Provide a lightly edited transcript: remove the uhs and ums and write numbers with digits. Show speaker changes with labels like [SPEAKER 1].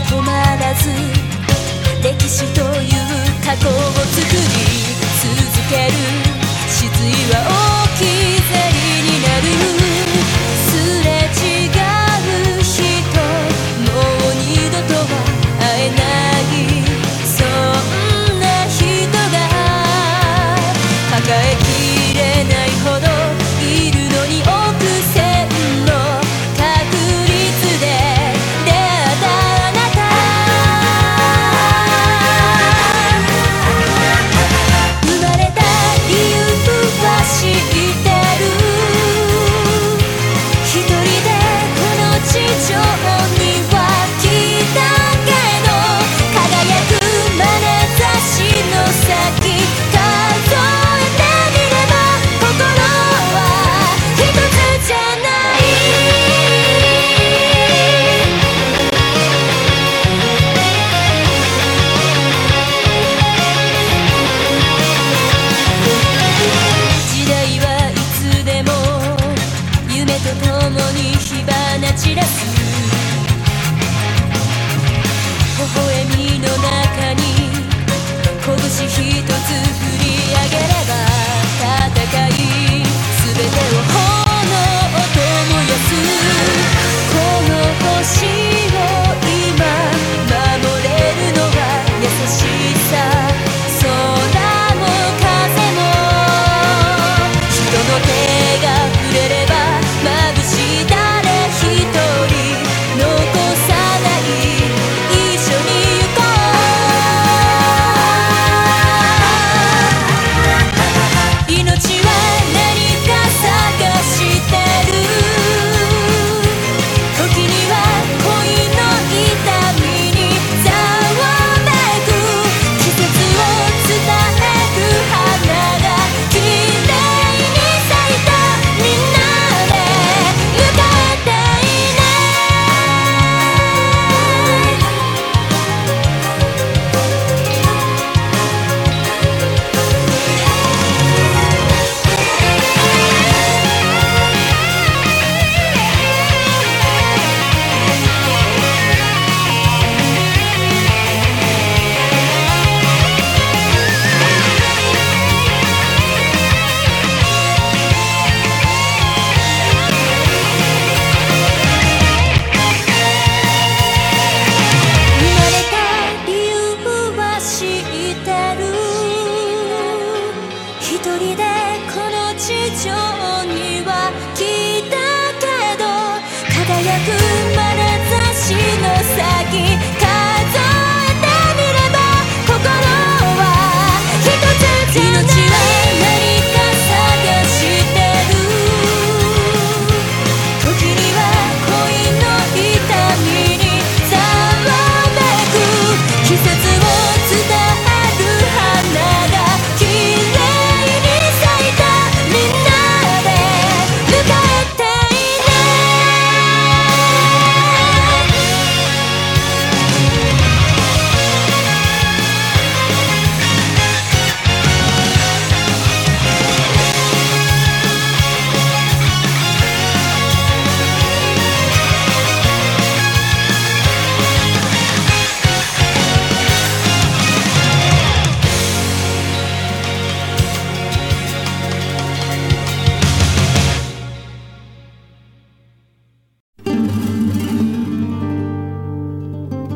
[SPEAKER 1] 止まらず歴史という過去を作り続ける。失意は置き去りになる。すれ違う人、もう二度とは会えない、そんな人が抱えきれないほどいるのに、億千の確率で出会ったあなた。生まれた理由は知ってる。一人でこの地上には来たけど、輝く眼差しの先数えてみれば、心は一つじゃない。時代はいつでも夢とともに火花散らす。微笑みの中に拳一つ振り上げれば、戦いすべてを炎と燃やす。この星を今守れるのは優しさ。空も風も人の手が触れれば眩しい。誰一人残さない、一緒に行こう。命は何か探してる。時には恋の痛みにざわめく。季節を伝える花が綺麗に咲いた。みんなで迎えたいね。生まれた理由は知ってる。一人でこの地上には来たけど、輝く眼差しの先